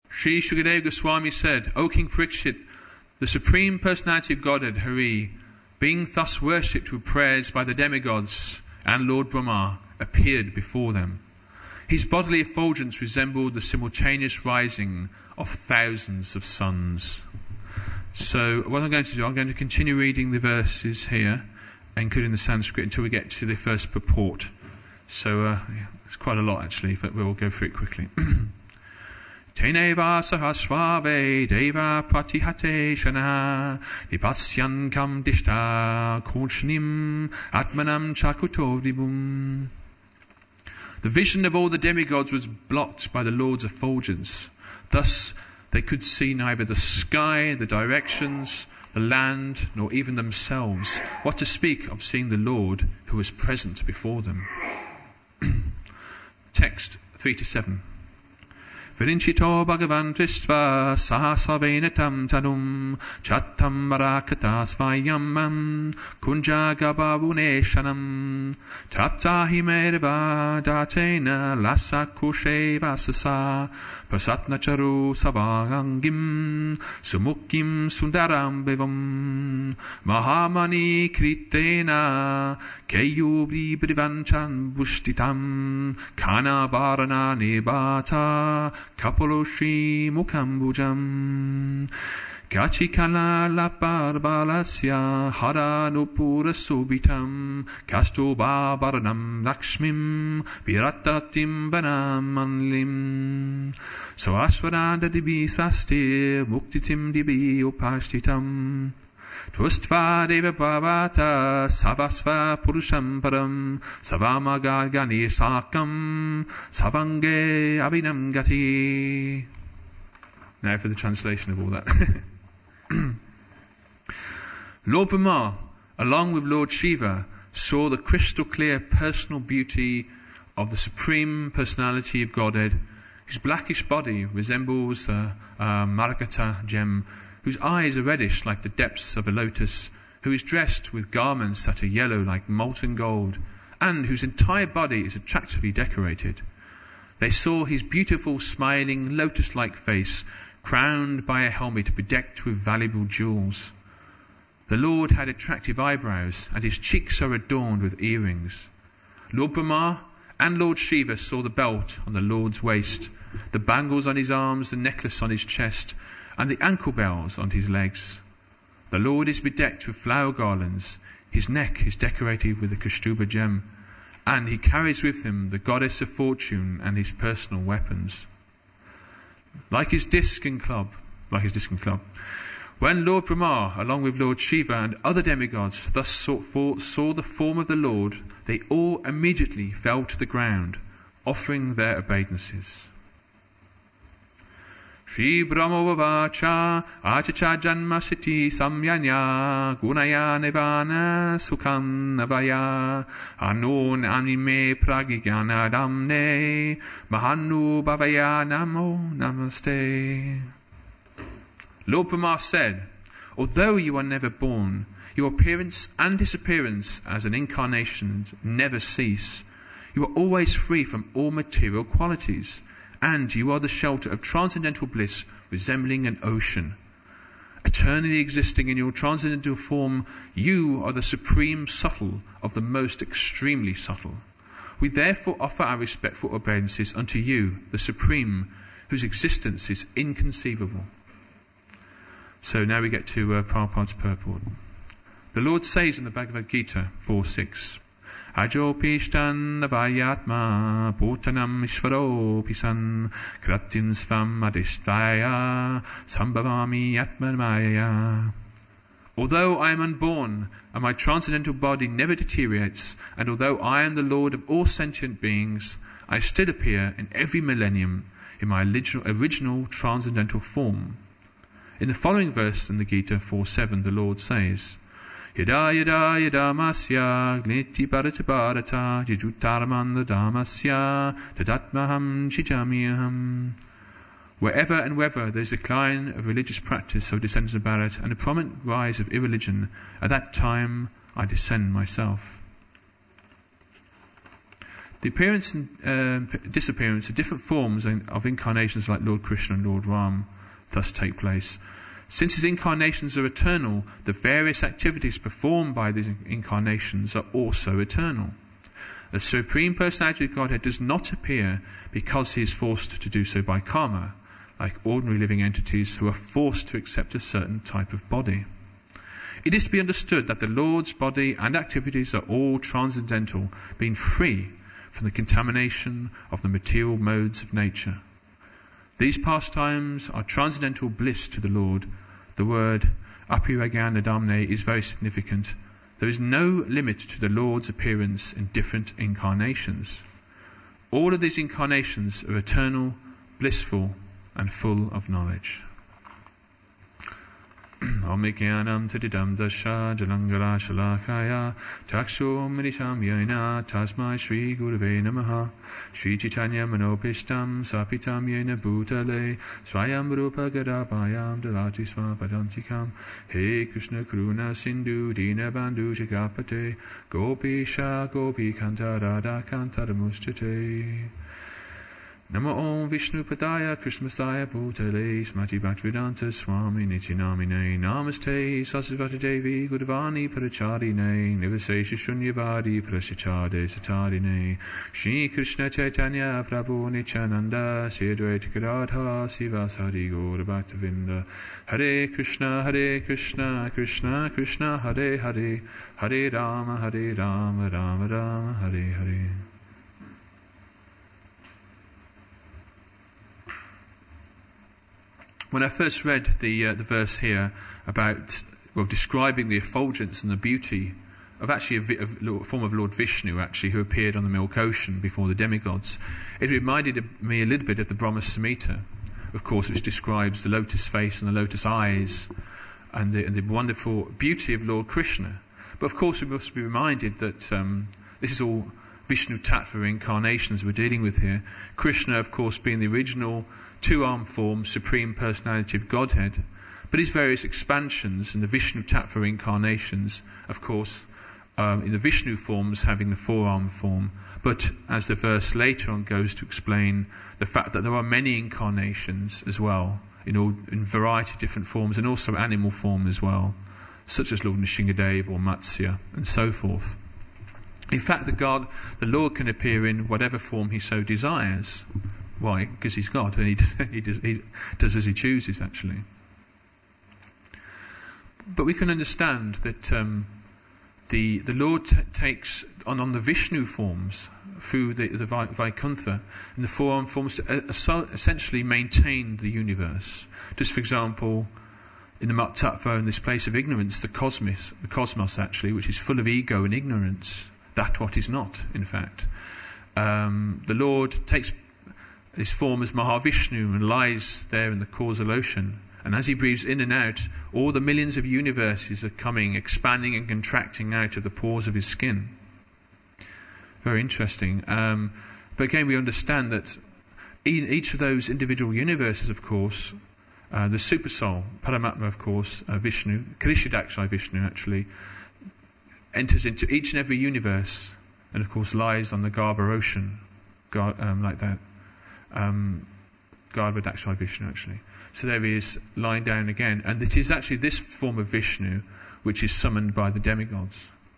Sri Shukadeva Goswami said, O King Parikshit, the Supreme Personality of Godhead, Hari, being thus worshipped with prayers by the demigods and Lord Brahma, appeared before them. His bodily effulgence resembled the simultaneous rising of thousands of suns. So what I'm going to do, I'm going to continue reading the verses here, including the Sanskrit, until we get to the first purport. So it's quite a lot actually, but we'll go through it quickly. Teneva sahasvave deva pratihate shana nipasyan kam dishta konshnim atmanam chakutovdibum. The vision of all the demigods was blocked by the Lord's effulgence. Thus they could see neither the sky, the directions, the land, nor even themselves. What to speak of seeing the Lord who was present before them. Text 3-7. Virinchito Bhagavan Tristva Sahasvavenatam Tadum Chattam Barakata Svayamam Kunja Gabavuneshanam Taptahi Merva Datena Lasa Kushe Vasasa Prasatna Charu Savangim Sumukim Sundaram Bevam Mahamani Kritena Keyubri Brivanchan Bushtitam Kana Varana Nebata Kapoloshi Mukambujam Gachikala Laparbalasya Haranupura Subitam Kastuba Varanam Lakshmim Viratatim Banam Manlim Soasvaranda Dibi Sasti Muktitim Dibi Upashtitam Tvustva Deva Bhavata Savasva Purusham Param Savamagargani Sakam Savange Abhinam Gati. Now for the translation of all that. Lord Brahma, along with Lord Shiva, saw the crystal clear personal beauty of the Supreme Personality of Godhead. His blackish body resembles a Marakata gem, whose eyes are reddish like the depths of a lotus, who is dressed with garments that are yellow like molten gold, and whose entire body is attractively decorated. They saw his beautiful, smiling, lotus-like face, crowned by a helmet bedecked with valuable jewels. The Lord had attractive eyebrows, and his cheeks are adorned with earrings. Lord Brahma and Lord Shiva saw the belt on the Lord's waist, the bangles on his arms, the necklace on his chest, and the ankle bells on his legs. The Lord is bedecked with flower garlands, his neck is decorated with a Kaustuba gem, and he carries with him the goddess of fortune and his personal weapons. Like his disc and club. When Lord Brahma, along with Lord Shiva and other demigods, thus saw the form of the Lord, they all immediately fell to the ground, offering their obeisances. Shri Brahma Vacha Achacha Janma Siti Samyanya Gunaya Nivana Sukhan Navaya Anun Anime Pragigyana Damne Mahanu Bhavaya Namo Namaste. Lord Brahma said, although you are never born, your appearance and disappearance as an incarnation never cease. You are always free from all material qualities, and you are the shelter of transcendental bliss resembling an ocean. Eternally existing in your transcendental form, you are the supreme subtle of the most extremely subtle. We therefore offer our respectful obeisances unto you, the Supreme, whose existence is inconceivable. So now we get to Prabhupada's purport. The Lord says in the Bhagavad Gita 4:6, Ajo pishtan navayatma bhutanam ishvaro pisan kratin svam adhistvaya sambhavami atmanmaya. Although I am unborn and my transcendental body never deteriorates, and although I am the Lord of all sentient beings, I still appear in every millennium in my original transcendental form. In the following verse in the Gita 4:7, the Lord says, Yada yada yada masya gniti bharata bharata jidutaramanda damasya tadatmaham chijamiyaham. Wherever and wherever there is a decline of religious practice of descendants of Bharat and a prominent rise of irreligion, at that time I descend myself. The appearance and disappearance of different forms of incarnations like Lord Krishna and Lord Ram thus take place. Since his incarnations are eternal, the various activities performed by these incarnations are also eternal. The Supreme Personality of Godhead does not appear because he is forced to do so by karma, like ordinary living entities who are forced to accept a certain type of body. It is to be understood that the Lord's body and activities are all transcendental, being free from the contamination of the material modes of nature. These pastimes are transcendental bliss to the Lord. The word apiraganadamne is very significant. There is no limit to the Lord's appearance in different incarnations. All of these incarnations are eternal, blissful, and full of knowledge. Om Jnanam Tadidam Dasha Jalangara Shalakaya Chakshom Mirisham Yena Tasmai Shri Gurave Namaha Shri Chaitanya Manopishtam Sapitam Yena Bhutale Swayam Rupa Gadapayam Dalati Swapadantikam He Krishna Karuna Sindhu Dina Bandhu Shikapate Gopisha Gopi Kanta Radha Kanta Mustate Namo Om Vishnu Padaya Krishnasaya Bhutale Smati Bhaktivedanta Swami Nityanamine Namaste Sasvati Devi Gudavani Paracharine Nivasesha Shunyavadi Prasachade Satarine Shri Krishna Chaitanya Prabhu Nityananda Siddhaita Gadadha Sivasari Gaura Bhaktivinda Hare Krishna Krishna Krishna Hare Hare Hare Rama Rama Rama Hare Hare. When I first read the verse here about, describing the effulgence and the beauty of actually a form of Lord Vishnu, actually, who appeared on the milk ocean before the demigods, it reminded me a little bit of the Brahma Samhita, of course, which describes the lotus face and the lotus eyes and the wonderful beauty of Lord Krishna. But of course, we must be reminded that this is all Vishnu Tattva incarnations we're dealing with here. Krishna, of course, being the original two-armed form, Supreme Personality of Godhead, but his various expansions and the Vishnu Tattva incarnations, of course, in the Vishnu forms having the four-armed form, but as the verse later on goes to explain the fact that there are many incarnations as well, in variety of different forms, and also animal form as well, such as Lord Nrsingadev or Matsya, and so forth. In fact, the Lord can appear in whatever form he so desires. Why? Because he's God, and he does as he chooses, actually. But we can understand that the Lord takes on the Vishnu forms through the Vaikuntha and the four-armed forms to essentially maintain the universe. Just for example, in the Mat-Tattva, in this place of ignorance, the cosmos actually, which is full of ego and ignorance, that what is not, in fact. The Lord takes his form as Mahavishnu and lies there in the causal ocean. And as he breathes in and out, all the millions of universes are coming, expanding and contracting out of the pores of his skin. Very interesting. But again, we understand that in each of those individual universes, of course, the Supersoul, Paramatma, of course, Vishnu, Krishadakshay Vishnu actually, enters into each and every universe and, of course, lies on the Garbha ocean, like that. Garbhadakshay Vishnu actually. So there he is lying down again, and it is actually this form of Vishnu which is summoned by the demigods.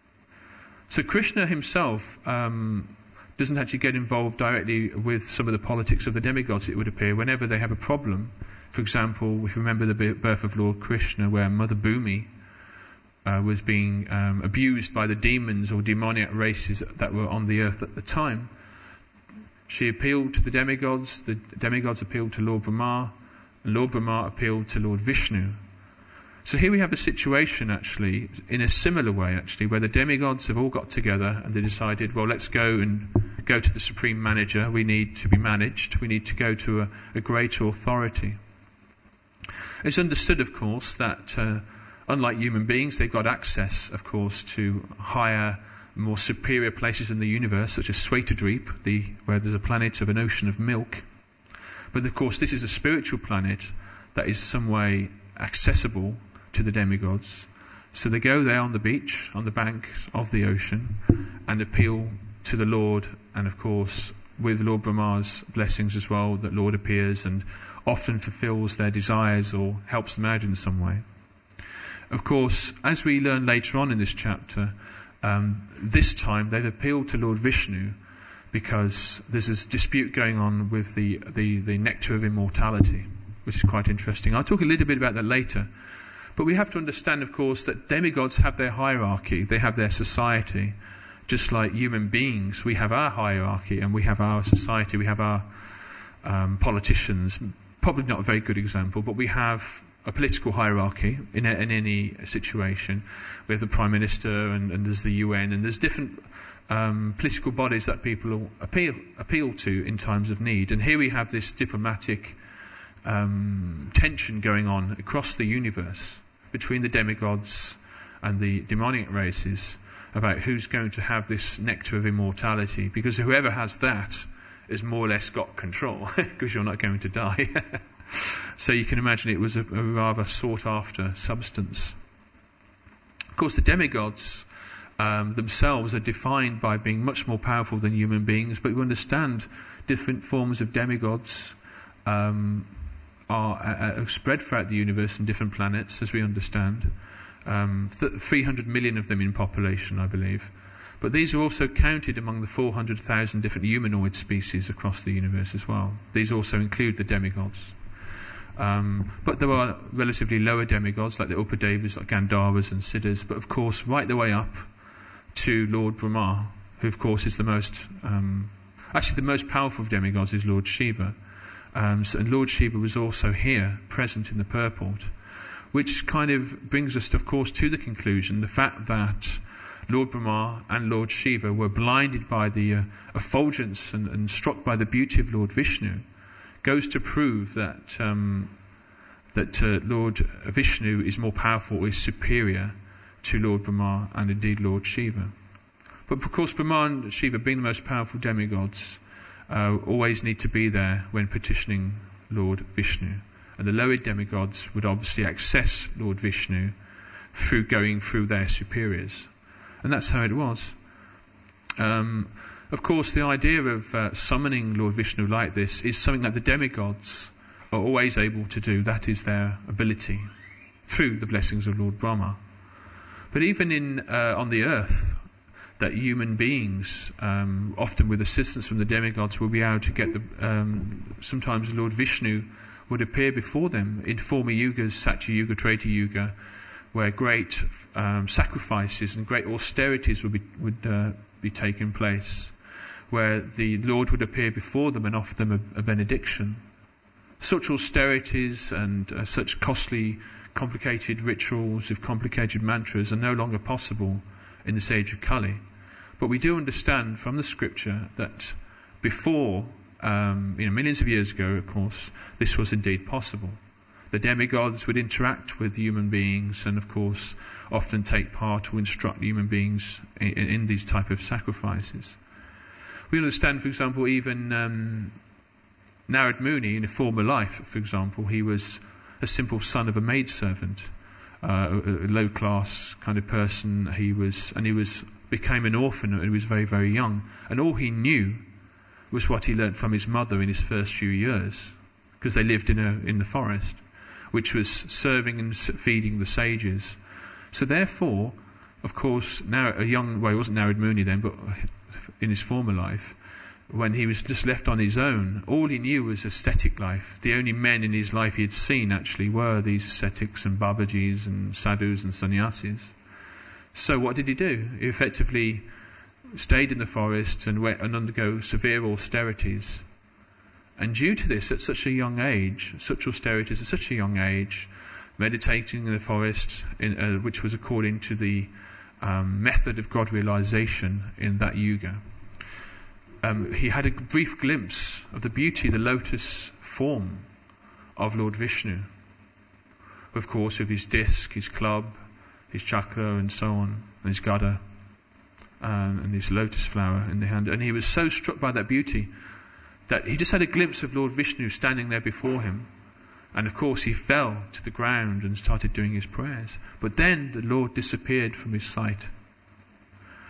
So Krishna himself doesn't actually get involved directly with some of the politics of the demigods, it would appear, whenever they have a problem. For example, if you remember the birth of Lord Krishna, where Mother Bhumi was being abused by the demons or demoniac races that were on the earth at the time, she appealed to the demigods appealed to Lord Brahma, and Lord Brahma appealed to Lord Vishnu. So here we have a situation actually, in a similar way actually, where the demigods have all got together and they decided, well, let's go to the Supreme Manager, we need to be managed, we need to go to a greater authority. It's understood, of course, that unlike human beings, they've got access, of course, to higher, more superior places in the universe, such as Svetadweep, where there's a planet of an ocean of milk. But of course, this is a spiritual planet that is some way accessible to the demigods. So they go there on the beach, on the banks of the ocean, and appeal to the Lord, and of course with Lord Brahma's blessings as well, that Lord appears and often fulfills their desires or helps them out in some way. Of course, as we learn later on in this chapter, this time they've appealed to Lord Vishnu because there's this dispute going on with the nectar of immortality, which is quite interesting. I'll talk a little bit about that later. But we have to understand, of course, that demigods have their hierarchy, they have their society. Just like human beings, we have our hierarchy and we have our society, we have our politicians. Probably not a very good example, but we have a political hierarchy in any situation. We have the Prime Minister and there's the UN, and there's different political bodies that people appeal to in times of need. And here we have this diplomatic tension going on across the universe between the demigods and the demonic races about who's going to have this nectar of immortality, because whoever has that has more or less got control, because you're not going to die. So you can imagine it was a rather sought-after substance. Of course, the demigods themselves are defined by being much more powerful than human beings, but we understand different forms of demigods are spread throughout the universe in different planets, as we understand. 300 million of them in population, I believe. But these are also counted among the 400,000 different humanoid species across the universe as well. These also include the demigods. But there are relatively lower demigods, like the Upadevas, like Gandharvas and Siddhas, but of course right the way up to Lord Brahma, who of course is the most powerful of demigods is Lord Shiva. And Lord Shiva was also here, present in the purport, which kind of brings us, of course, to the conclusion, the fact that Lord Brahma and Lord Shiva were blinded by the effulgence and struck by the beauty of Lord Vishnu, goes to prove that Lord Vishnu is more powerful, is superior to Lord Brahma and indeed Lord Shiva. But of course, Brahma and Shiva, being the most powerful demigods, always need to be there when petitioning Lord Vishnu. And the lower demigods would obviously access Lord Vishnu through going through their superiors. And that's how it was. Of course, the idea of summoning Lord Vishnu like this is something that the demigods are always able to do. That is their ability, through the blessings of Lord Brahma. But even on the earth, that human beings, often with assistance from the demigods, will be able to get sometimes Lord Vishnu would appear before them in former yugas, Satya Yuga, Treta Yuga, where great sacrifices and great austerities would be taking place, where the Lord would appear before them and offer them a benediction. Such austerities and such costly, complicated rituals with complicated mantras are no longer possible in this age of Kali. But we do understand from the scripture that before, millions of years ago, of course, this was indeed possible. The demigods would interact with human beings and, of course, often take part or instruct human beings in these type of sacrifices. We understand, for example, even Narad Muni, in a former life, for example, he was a simple son of a maidservant, a low-class kind of person. He became an orphan when he was very, very young. And all he knew was what he learnt from his mother in his first few years, because they lived in the forest, which was serving and feeding the sages. So therefore, of course, now he wasn't Narad Muni then, but in his former life, when he was just left on his own, all he knew was ascetic life. The only men in his life he had seen actually were these ascetics and Babajis and sadhus and sannyasis. So what did he do? He effectively stayed in the forest and went and undergo severe austerities. And due to this, at such a young age, such austerities at such a young age, meditating in the forest, which was according to the method of God realization in that yuga, he had a brief glimpse of the beauty, the lotus form of Lord Vishnu. Of course, with his disc, his club, his chakra and so on, and his gada, and his lotus flower in the hand. And he was so struck by that beauty that he just had a glimpse of Lord Vishnu standing there before him. And of course he fell to the ground and started doing his prayers. But then the Lord disappeared from his sight.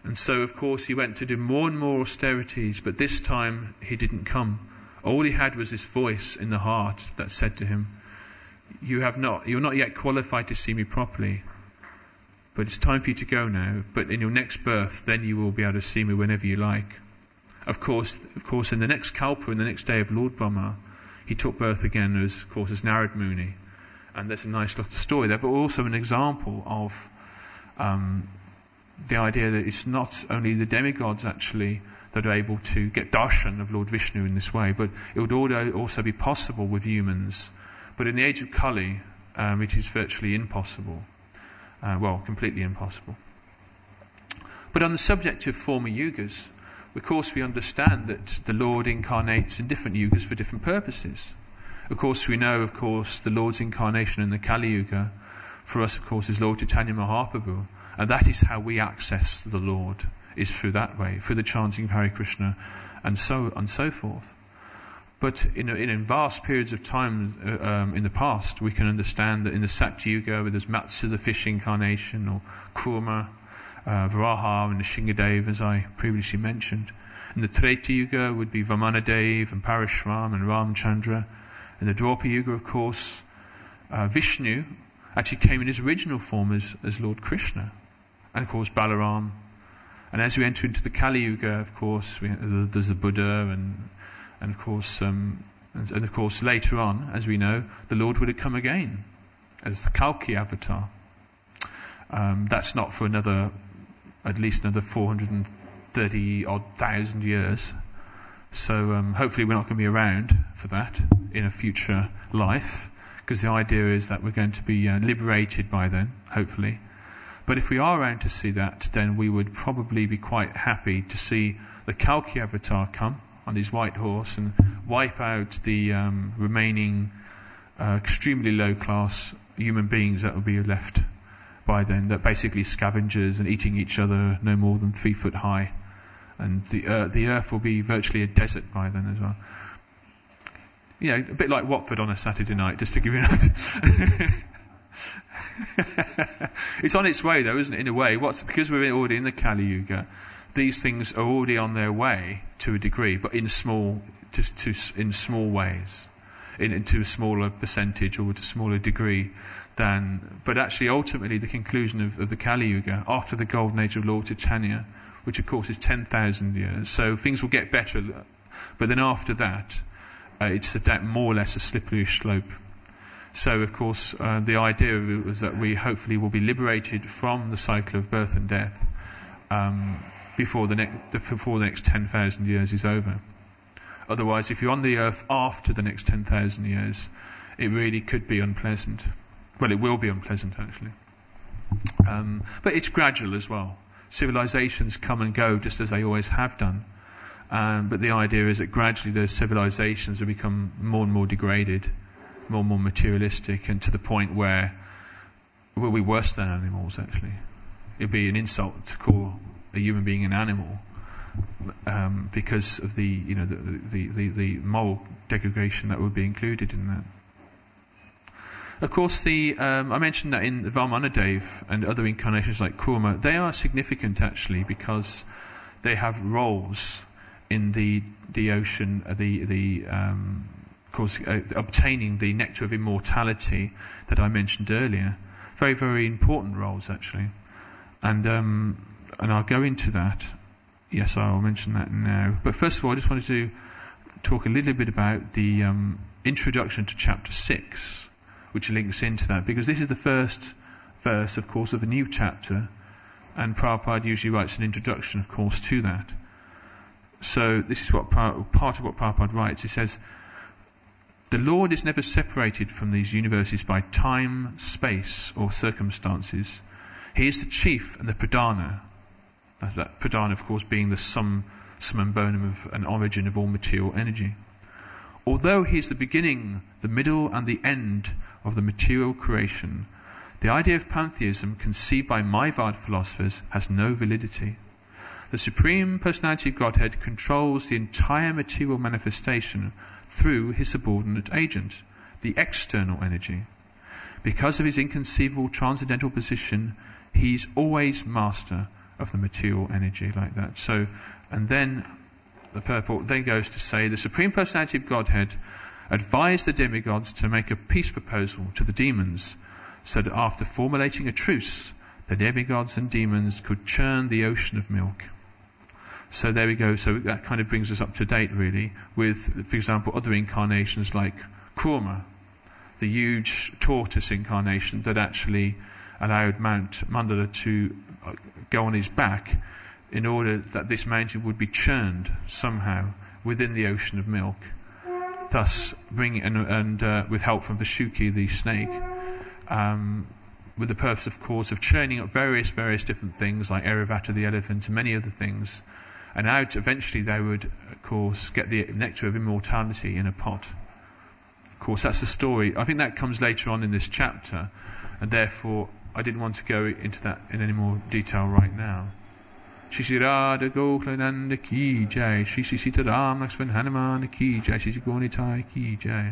And so, of course, he went to do more and more austerities, but this time he didn't come. All he had was this voice in the heart that said to him, you're not yet qualified to see me properly, but it's time for you to go now. But in your next birth, then you will be able to see me whenever you like. Of course, in the next Kalpa, in the next day of Lord Brahma, he took birth again as Narad Muni. And there's a nice little story there, but also an example of the idea that it's not only the demigods actually that are able to get darshan of Lord Vishnu in this way, but it would also be possible with humans. But in the age of Kali, it is virtually impossible. Completely impossible. But on the subject of former yugas, of course we understand that the Lord incarnates in different yugas for different purposes. Of course we know, the Lord's incarnation in the Kali Yuga, for us, of course, is Lord Chaitanya Mahaprabhu. And that is how we access the Lord, is through that way, through the chanting of Hare Krishna, and so forth. But in vast periods of time in the past, we can understand that in the Satya Yuga, where there's Matsu, the fish incarnation, or Kurma, Varaha, and the Shingadev, as I previously mentioned. In the Treta Yuga would be Vamanadev and Parashram and Ramchandra. In the Dwapara Yuga, of course, Vishnu actually came in his original form as Lord Krishna, and of course Balaram. And as we enter into the Kali Yuga, of course, there's the Buddha, and of course later on, as we know, the Lord would have come again as the Kalki avatar. That's not for at least another 430,000 years. So hopefully we're not going to be around for that in a future life, because the idea is that we're going to be liberated by then, hopefully. But if we are around to see that, then we would probably be quite happy to see the Kalki avatar come on his white horse and wipe out the remaining extremely low-class human beings that will be left by then, that basically scavengers and eating each other no more than 3 foot high. And the earth will be virtually a desert by then as well. A bit like Watford on a Saturday night, just to give you an idea. It's on its way though, isn't it, in a way? Because we're already in the Kali Yuga, these things are already on their way to a degree, but in small ways, into a smaller percentage or to a smaller degree but actually ultimately the conclusion of the Kali Yuga, after the golden age of Lord Chaitanya, which of course is 10,000 years, so things will get better, but then after that, it's more or less a slippery slope. So, of course, the idea was that we hopefully will be liberated from the cycle of birth and death before the next 10,000 years is over. Otherwise, if you're on the earth after the next 10,000 years, it really could be unpleasant. Well, it will be unpleasant, actually. But it's gradual as well. Civilizations come and go just as they always have done. But the idea is that gradually those civilizations will become more and more degraded, more and more materialistic, and to the point where we'll be worse than animals, actually. It'd be an insult to call a human being an animal, because of the moral degradation that would be included in that. Of course, I mentioned that in Vamanadev and other incarnations like Kurma, they are significant actually because they have roles in the ocean, obtaining the nectar of immortality that I mentioned earlier. Very, very important roles actually, and I'll go into that. Yes, I'll mention that now. But first of all, I just wanted to talk a little bit about the introduction to chapter 6, which links into that, because this is the first verse, of course, of a new chapter, and Prabhupada usually writes an introduction, of course, to that. So this is what part of what Prabhupada writes. He says, "The Lord is never separated from these universes by time, space, or circumstances. He is the chief and the pradhana." That pradhana, of course, being the sum and bonum of an origin of all material energy. "Although he is the beginning, the middle, and the end of the material creation, the idea of pantheism conceived by Mayavad philosophers has no validity. The Supreme Personality of Godhead controls the entire material manifestation through his subordinate agent, the external energy. Because of his inconceivable transcendental position, he is always master of the material energy like that. So, and then the purport then goes to say the Supreme Personality of Godhead advised the demigods to make a peace proposal to the demons, so that after formulating a truce, the demigods and demons could churn the ocean of milk. So there we go. So that kind of brings us up to date, really, with, for example, other incarnations like Kurma, the huge tortoise incarnation that actually allowed Mount Mandala to go on his back in order that this mountain would be churned somehow within the ocean of milk, thus bringing, and with help from Vashuki, the snake, with the purpose, of course, of churning up various different things like Airavata the elephant and many other things, and out eventually they would, of course, get the nectar of immortality in a pot. Of course, that's the story. I think that comes later on in this chapter, and therefore I didn't want to go into that in any more detail right now. Shri Shri Radha Gokulananda Ki Jai, Shri Shri Sita Ram Lakshman Hanuman Ki Jai, Shri Shri Gaunitai Ki Jai.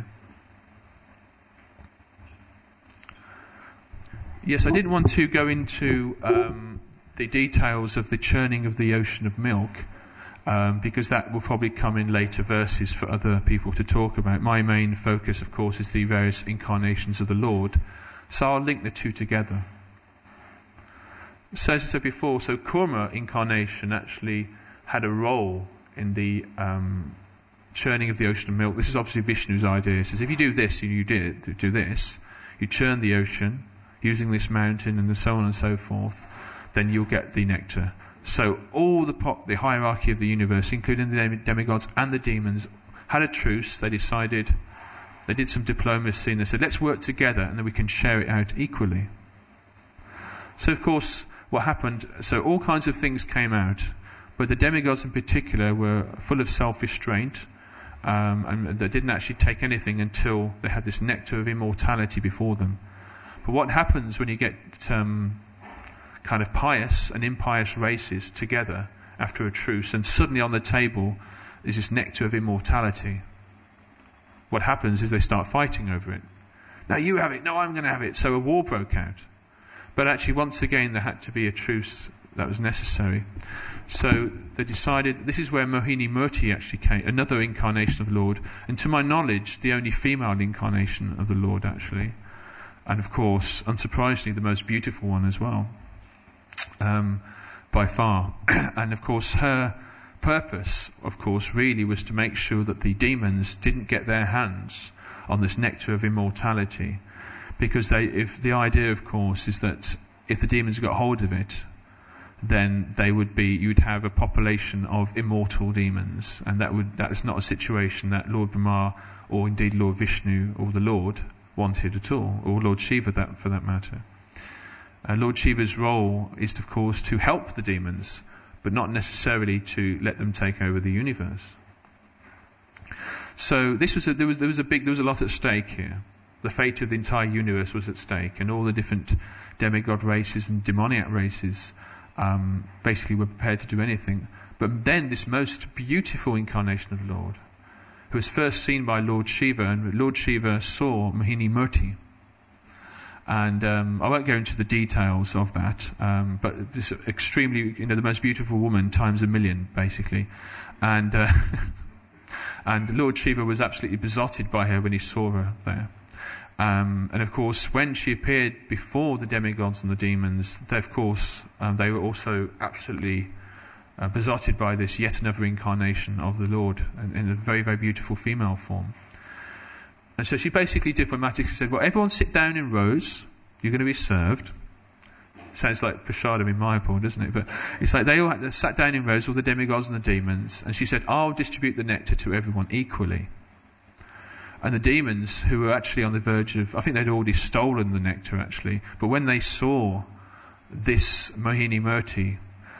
Yes, I didn't want to go into the details of the churning of the ocean of milk, because that will probably come in later verses for other people to talk about. My main focus, of course, is the various incarnations of the Lord, so I'll link the two together. So as I said before, so Kurma incarnation actually had a role in the churning of the ocean of milk. This is obviously Vishnu's idea. He says, if you do this, do this, you churn the ocean using this mountain and so on and so forth, then you'll get the nectar. So all the hierarchy of the universe, including the demigods and the demons, had a truce. They decided, they did some diplomacy, and they said, let's work together and then we can share it out equally. So of course, what happened, so all kinds of things came out, but the demigods in particular were full of self-restraint, and they didn't actually take anything until they had this nectar of immortality before them. But what happens when you get kind of pious and impious races together after a truce, and suddenly on the table is this nectar of immortality? What happens is they start fighting over it. No, you have it. No, I'm going to have it. So a war broke out. But actually, once again, there had to be a truce that was necessary. So they decided, this is where Mohini Murti actually came, another incarnation of the Lord, and to my knowledge, the only female incarnation of the Lord, actually. And of course, unsurprisingly, the most beautiful one as well, by far. And of course, her purpose, of course, really was to make sure that the demons didn't get their hands on this nectar of immortality. Because if the idea, of course, is that if the demons got hold of it, then you'd have a population of immortal demons, and that is not a situation that Lord Brahma, or indeed Lord Vishnu, or the Lord wanted at all, or Lord Shiva, for that matter. Lord Shiva's role is, of course, to help the demons, but not necessarily to let them take over the universe. So there was a lot at stake here. The fate of the entire universe was at stake, and all the different demigod races and demoniac races basically were prepared to do anything. But then this most beautiful incarnation of the Lord, who was first seen by Lord Shiva, and Lord Shiva saw Mohini Murti. And I won't go into the details of that, but this extremely, the most beautiful woman times a million, basically. And and Lord Shiva was absolutely besotted by her when he saw her there. And of course, when she appeared before the demigods and the demons, they were also absolutely besotted by this yet another incarnation of the Lord in a very, very beautiful female form. And so she basically diplomatically said, well, everyone sit down in rows, you're going to be served. Sounds like Prasadam in Mayapur, doesn't it? But it's like they all sat down in rows, all the demigods and the demons, and she said, I'll distribute the nectar to everyone equally. And the demons, who were actually on the verge of, I think they'd already stolen the nectar actually, but when they saw this Mohini Murti,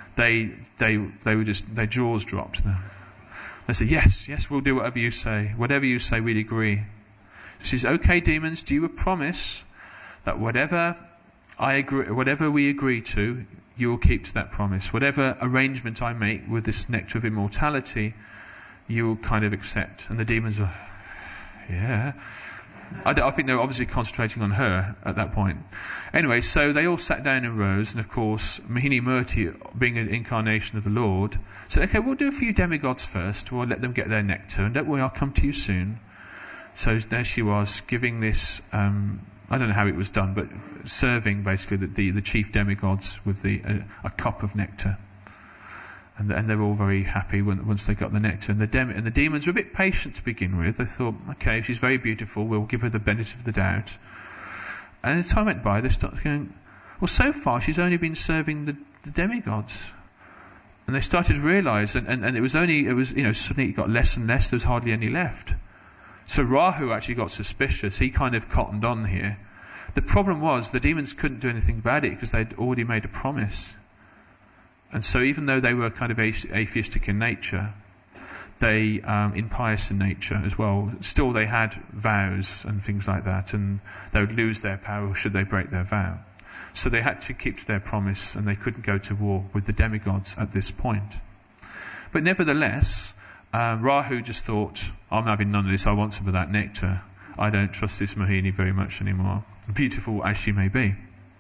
their jaws dropped. They said, yes, we'll do whatever you say. Whatever you say, we'd agree. She says, okay, demons, do you promise that whatever we agree to, you will keep to that promise? Whatever arrangement I make with this nectar of immortality, you will kind of accept. And the demons are, yeah. I think they were obviously concentrating on her at that point. Anyway, so they all sat down in rows, and of course, Mohini Murti, being an incarnation of the Lord, said, okay, we'll do a few demigods first, we'll let them get their nectar, and don't worry, I'll come to you soon. So there she was, giving this, I don't know how it was done, but serving basically the chief demigods with a cup of nectar. And they were all very happy once they got the nectar. And the demons were a bit patient to begin with. They thought, okay, she's very beautiful, we'll give her the benefit of the doubt. And as time went by, they started going, well, so far she's only been serving the demigods. And they started to realise, and it was suddenly it got less and less, there was hardly any left. So Rahu actually got suspicious. He kind of cottoned on here. The problem was the demons couldn't do anything about it because they'd already made a promise. And so even though they were kind of atheistic in nature, they impious in nature as well, still they had vows and things like that, and they would lose their power should they break their vow. So they had to keep to their promise, and they couldn't go to war with the demigods at this point. But nevertheless, Rahu just thought, I'm having none of this, I want some of that nectar. I don't trust this Mohini very much anymore, beautiful as she may be.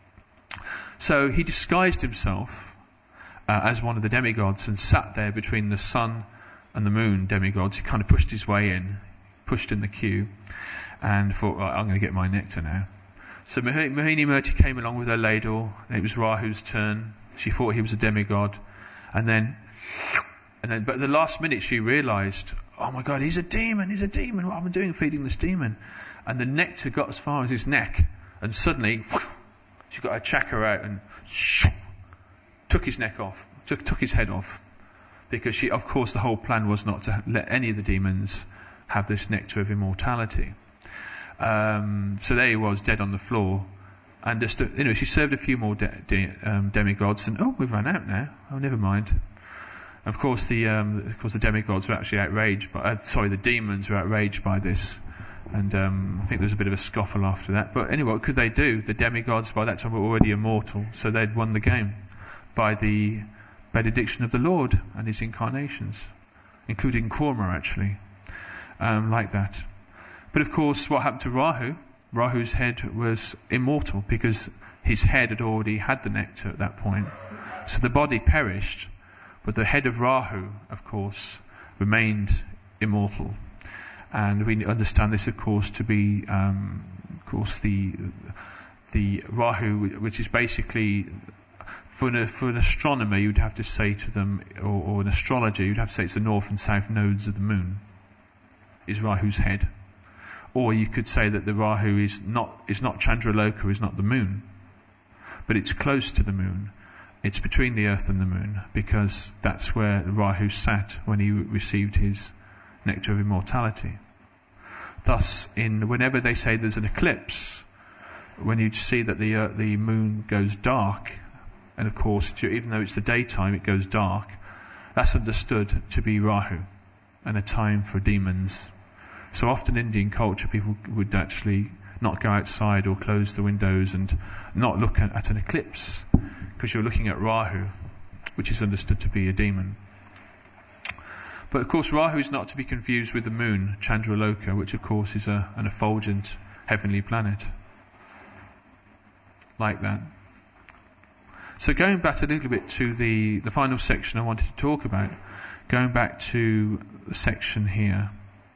So he disguised himself as one of the demigods and sat there between the sun and the moon demigods. He kind of pushed his way in, pushed in the queue, and thought, right, I'm going to get my nectar now. So Mohini Murti came along with her ladle, and it was Rahu's turn. She thought he was a demigod, and then, but at the last minute she realised, oh my God, he's a demon, what am I doing feeding this demon? And the nectar got as far as his neck, and suddenly, she got her chakra out and took his neck off, took his head off, because of course the whole plan was not to let any of the demons have this nectar of immortality. So there he was, dead on the floor, and just she served a few more demigods, and we've run out now. Oh, never mind. Of course, the demigods were actually outraged, the demons were outraged by this, and I think there was a bit of a scoffle after that. But anyway, what could they do? The demigods by that time were already immortal, so they'd won the game by the benediction of the Lord and his incarnations, including Kurma actually, like that. But of course, what happened to Rahu? Rahu's head was immortal because his head had already had the nectar at that point. So the body perished, but the head of Rahu, of course, remained immortal. And we understand this, of course, to be, the Rahu, which is basically, for an astronomer, you'd have to say to them, or an astrologer, you'd have to say it's the north and south nodes of the moon, is Rahu's head. Or you could say that the Rahu is not Chandraloka, is not the moon, but it's close to the moon. It's between the earth and the moon, because that's where Rahu sat when he received his nectar of immortality. Thus, whenever they say there's an eclipse, when you see that the moon goes dark, and of course, even though it's the daytime, it goes dark, that's understood to be Rahu, and a time for demons. So often in Indian culture, people would actually not go outside or close the windows and not look at an eclipse, because you're looking at Rahu, which is understood to be a demon. But of course, Rahu is not to be confused with the moon, Chandraloka, which of course is an effulgent heavenly planet. Like that. So going back a little bit to the final section I wanted to talk about, going back to the section here.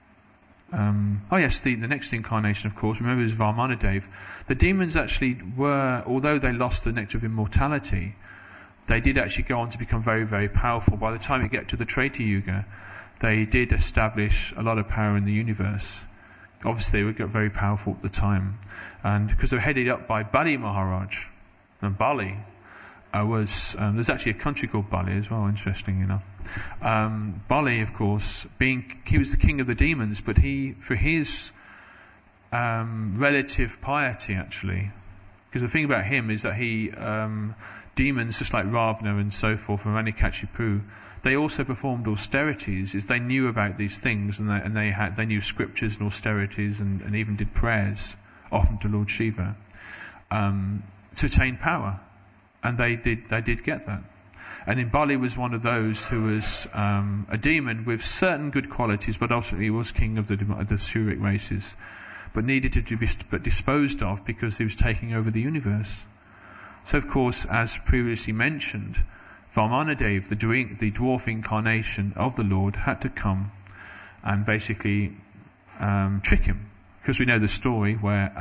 The next incarnation, of course, remember, is Vamanadev. The demons actually were, although they lost the nectar of immortality, they did actually go on to become very, very powerful. By the time you get to the Treta Yuga, they did establish a lot of power in the universe. Obviously, they were very powerful at the time. And because they were headed up by Bali Maharaj, and Bali there's actually a country called Bali as well, interesting enough. Bali, of course, he was the king of the demons, but for his relative piety, actually, because the thing about him is that demons, just like Ravana and so forth, and Ranikashipu, they also performed austerities, is they knew about these things, and they knew scriptures and austerities, and even did prayers, often to Lord Shiva, to attain power. And they did get that. And in Bali was one of those who was a demon with certain good qualities, but ultimately was king of the Suric races. but needed to be disposed of because he was taking over the universe. So, of course, as previously mentioned, Varmanadev, the dwarf incarnation of the Lord, had to come and basically trick him, because we know the story where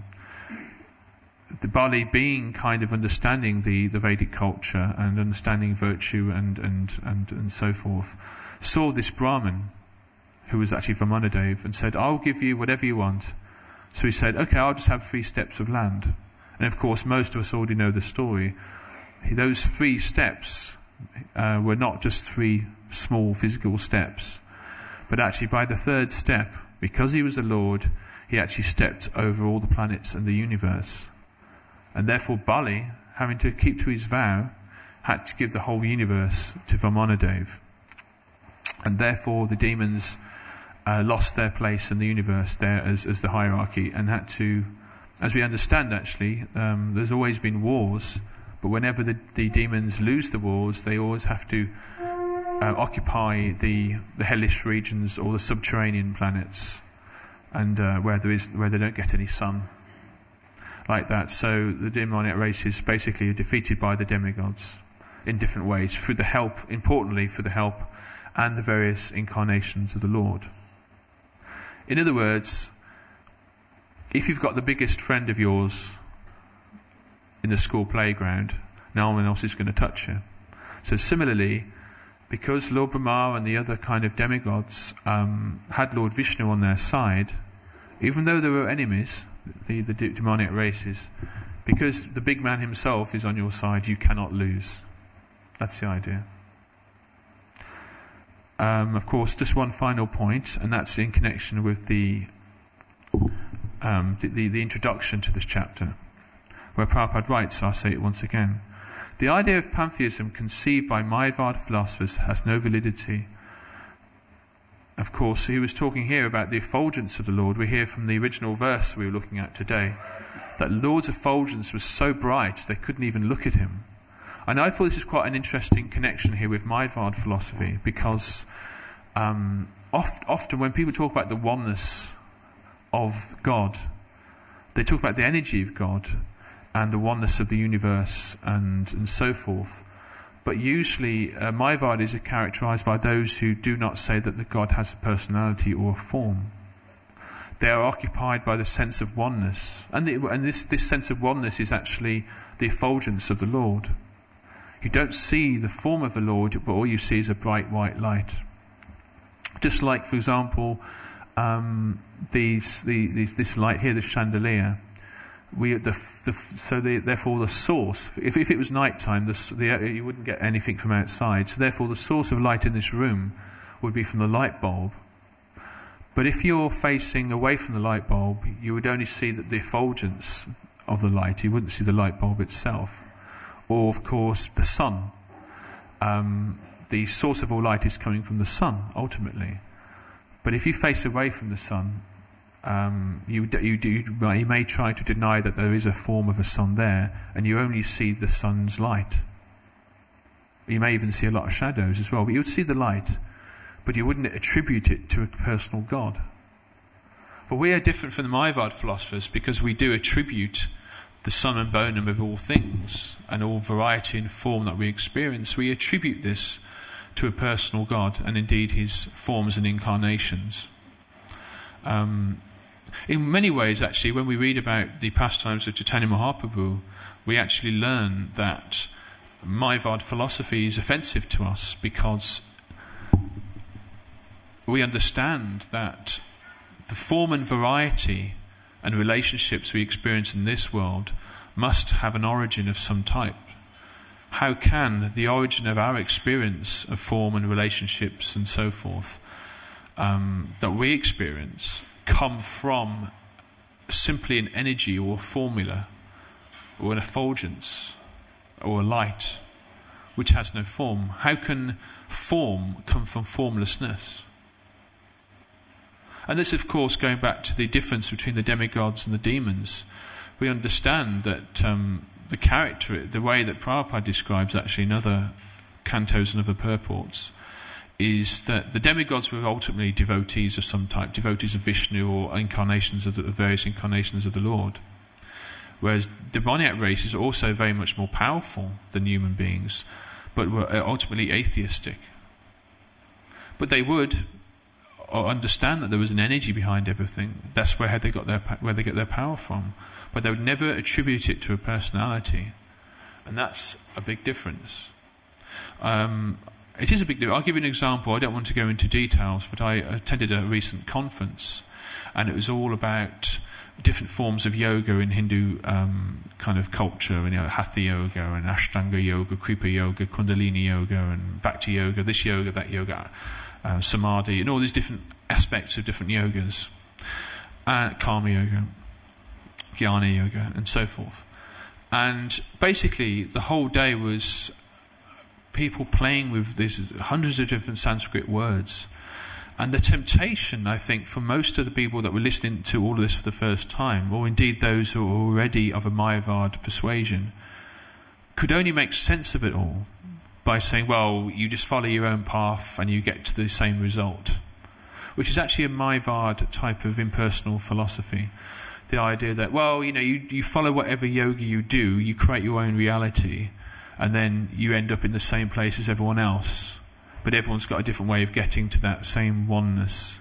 the Bali, being kind of understanding the Vedic culture and understanding virtue and so forth, saw this Brahmin, who was actually Varmanadev, and said, "I'll give you whatever you want." So he said, "Okay, I'll just have 3 steps of land." And of course, most of us already know the story. Those 3 steps were not just 3 small physical steps, but actually by the 3rd step, because he was the Lord, he actually stepped over all the planets and the universe. And therefore Bali, having to keep to his vow, had to give the whole universe to Varmanadev. And therefore the demons lost their place in the universe there as the hierarchy, and had to, as we understand actually, there's always been wars, but whenever the demons lose the wars, they always have to occupy the hellish regions or the subterranean planets, and where they don't get any sun. Like that. So the demonic races basically are defeated by the demigods in different ways, through the help, importantly for the help and the various incarnations of the Lord. In other words, if you've got the biggest friend of yours in the school playground, no one else is going to touch you. So similarly, because Lord Brahma and the other kind of demigods had Lord Vishnu on their side, even though they were enemies, the demonic races, because the big man himself is on your side, you cannot lose. That's the idea. Of course, just one final point, and that's in connection with the introduction to this chapter, where Prabhupada writes, I'll say it once again: the idea of pantheism conceived by Mayavad philosophers has no validity. Of course, he was talking here about the effulgence of the Lord. We hear from the original verse we were looking at today that the Lord's effulgence was so bright they couldn't even look at him. And I thought this is quite an interesting connection here with Mayavad philosophy, because often when people talk about the oneness of God, they talk about the energy of God and the oneness of the universe and so forth. But usually Mayavad is characterized by those who do not say that the God has a personality or a form. They are occupied by the sense of oneness. And this sense of oneness is actually the effulgence of the Lord. You don't see the form of the Lord, but all you see is a bright white light. Just like, for example, this light here, this chandelier. Therefore the source, if it was nighttime, you wouldn't get anything from outside. So therefore the source of light in this room would be from the light bulb. But if you're facing away from the light bulb, you would only see the effulgence of the light. You wouldn't see the light bulb itself. Or, of course, the sun. The source of all light is coming from the sun, ultimately. But if you face away from the sun, you may try to deny that there is a form of a sun there, and you only see the sun's light. You may even see a lot of shadows as well, but you would see the light, but you wouldn't attribute it to a personal God. But we are different from the Mayavad philosophers, because we do attribute the sun and bonum of all things and all variety and form that we experience. We attribute this to a personal God, and indeed his forms and incarnations. In many ways, actually, when we read about the pastimes of Chaitanya Mahaprabhu, we actually learn that Mayavad philosophy is offensive to us, because we understand that the form and variety and relationships we experience in this world must have an origin of some type. How can the origin of our experience of form and relationships and so forth that we experience come from simply an energy or a formula or an effulgence or a light which has no form? How can form come from formlessness? And this, of course, going back to the difference between the demigods and the demons, we understand that the character, the way that Prabhupada describes actually in other cantos and other purports, is that the demigods were ultimately devotees of some type, devotees of Vishnu or incarnations of the various incarnations of the Lord. Whereas demoniac races are also very much more powerful than human beings, but were ultimately atheistic. But they would understand that there was an energy behind everything. That's where they get their power from. But they would never attribute it to a personality, and that's a big difference. It is a big difference. I'll give you an example. I don't want to go into details, but I attended a recent conference, and it was all about different forms of yoga in Hindu kind of culture, Hatha yoga and Ashtanga yoga, Kripa yoga, Kundalini yoga, and Bhakti yoga, this yoga, that yoga, Samadhi, and all these different aspects of different yogas, Karma yoga, Jnana yoga, and so forth. And basically, the whole day was people playing with these hundreds of different Sanskrit words. And the temptation, I think, for most of the people that were listening to all of this for the first time, or indeed those who are already of a Mayavad persuasion, could only make sense of it all by saying, well, you just follow your own path and you get to the same result, which is actually a Mayavad type of impersonal philosophy. The idea that, well, you follow whatever yoga you do, you create your own reality, and then you end up in the same place as everyone else. But everyone's got a different way of getting to that same oneness.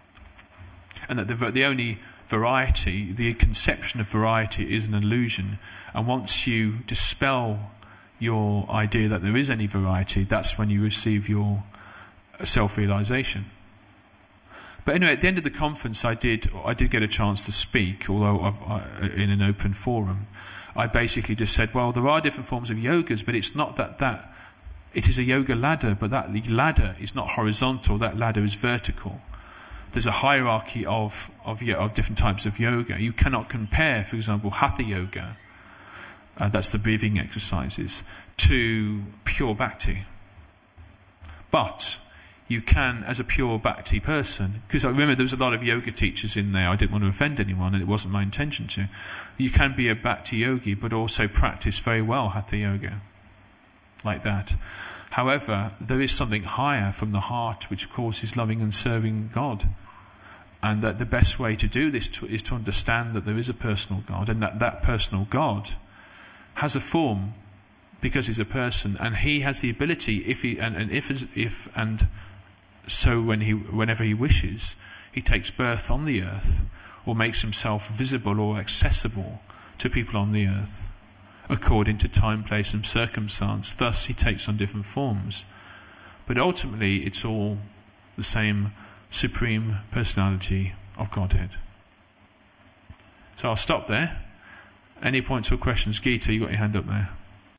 And that the only variety, the conception of variety, is an illusion. And once you dispel your idea that there is any variety, that's when you receive your self-realization. But anyway, at the end of the conference, I did get a chance to speak, although in an open forum. I basically just said, well, there are different forms of yogas, but it's not that it is a yoga ladder, but that ladder is not horizontal, that ladder is vertical. There's a hierarchy of different types of yoga. You cannot compare, for example, Hatha yoga, that's the breathing exercises, to pure bhakti. But you can, as a pure bhakti person, because I remember there was a lot of yoga teachers in there, I didn't want to offend anyone, and it wasn't my intention to. You can be a bhakti yogi, but also practice very well Hatha yoga, like that. However, there is something higher from the heart, which of course is loving and serving God. And that the best way to do this is to understand that there is a personal God, and that personal God has a form because he's a person, and he has the ability, whenever he wishes, he takes birth on the earth, or makes himself visible or accessible to people on the earth, according to time, place and circumstance. Thus he takes on different forms. But ultimately it's all the same supreme personality of Godhead. So I'll stop there. Any points or questions? Geeta, you got your hand up there.